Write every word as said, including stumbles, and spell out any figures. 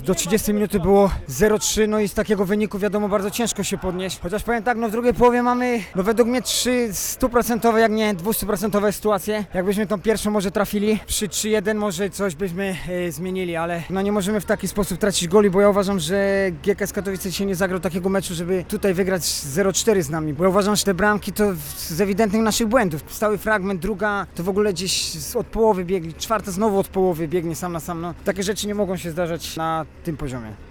Do trzydziestej minuty było zero trzy, no i z takiego wyniku wiadomo bardzo ciężko się podnieść. Chociaż powiem tak, no w drugiej połowie mamy, no według mnie trzy stuprocentowe, jak nie dwustuprocentowe sytuacje. Jakbyśmy tą pierwszą może trafili, przy trzy jeden może coś byśmy e, zmienili, ale no nie możemy w taki sposób tracić goli, bo ja uważam, że G K S Katowice się nie zagrał takiego meczu, żeby tutaj wygrać zero cztery z nami, bo ja uważam, że te bramki to z ewidentnych naszych błędów. Stały fragment, druga to w ogóle gdzieś z- od połowy biegli, czwarta znowu od połowy biegnie sam na sam, no takie rzeczy nie mogą się zdarzać na tym poziomie.